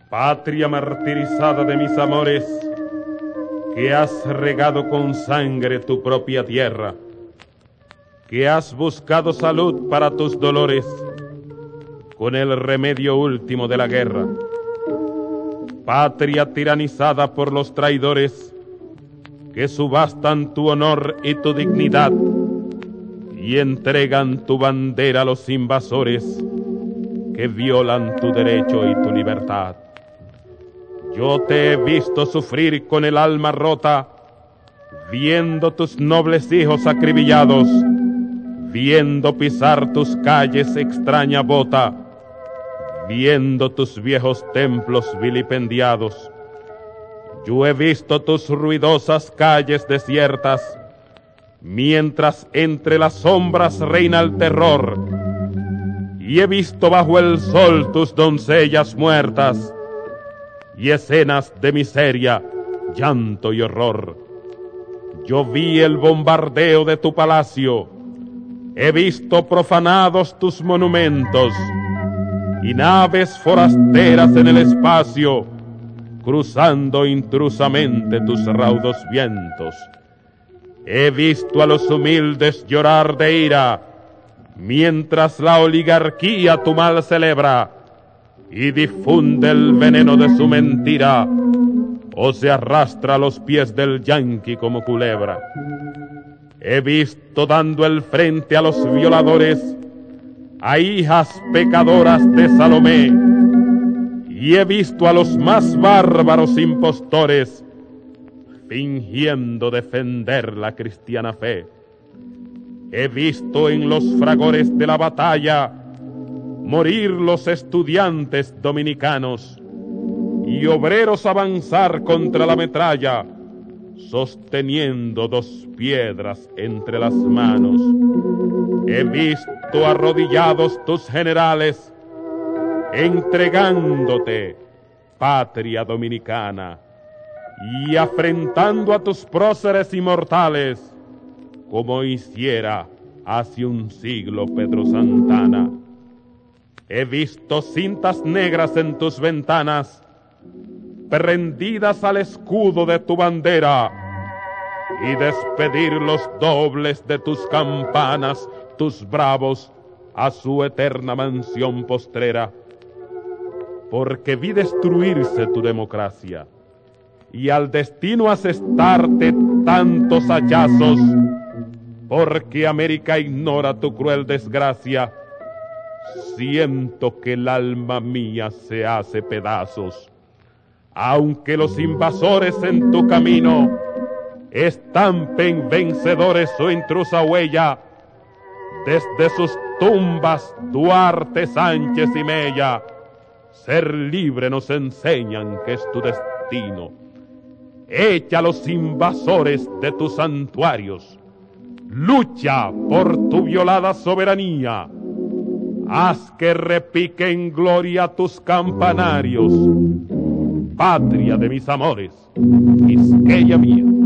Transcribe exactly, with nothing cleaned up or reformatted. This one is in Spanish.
Patria martirizada de mis amores, que has regado con sangre tu propia tierra, que has buscado salud para tus dolores con el remedio último de la guerra. Patria tiranizada por los traidores que subastan tu honor y tu dignidad y entregan tu bandera a los invasores que violan tu derecho y tu libertad. Yo te he visto sufrir con el alma rota, viendo tus nobles hijos acribillados, viendo pisar tus calles extraña bota, viendo tus viejos templos vilipendiados. Yo he visto tus ruidosas calles desiertas, mientras entre las sombras reina el terror, y he visto bajo el sol tus doncellas muertas, y escenas de miseria, llanto y horror. Yo vi el bombardeo de tu palacio, he visto profanados tus monumentos, y naves forasteras en el espacio, cruzando intrusamente tus raudos vientos. He visto a los humildes llorar de ira, mientras la oligarquía tu mal celebra, y difunde el veneno de su mentira, o se arrastra a los pies del yanqui como culebra. He visto dando el frente a los violadores, a hijas pecadoras de Salomé, y he visto a los más bárbaros impostores fingiendo defender la cristiana fe. He visto en los fragores de la batalla morir los estudiantes dominicanos y obreros avanzar contra la metralla, sosteniendo dos piedras entre las manos. He visto arrodillados tus generales, entregándote, patria dominicana, y afrentando a tus próceres inmortales, como hiciera hace un siglo Pedro Santana. He visto cintas negras en tus ventanas, prendidas al escudo de tu bandera, y despedir los dobles de tus campanas, tus bravos, a su eterna mansión postrera. Porque vi destruirse tu democracia, y al destino asestarte tantos hachazos, porque América ignora tu cruel desgracia. Siento que el alma mía se hace pedazos, aunque los invasores en tu camino estampen vencedores su intrusa huella. Desde sus tumbas Duarte, Sánchez y Mella, ser libre nos enseñan que es tu destino. Echa a los invasores de tus santuarios, lucha por tu violada soberanía, haz que repiquen gloria tus campanarios, patria de mis amores, Quisqueya mía.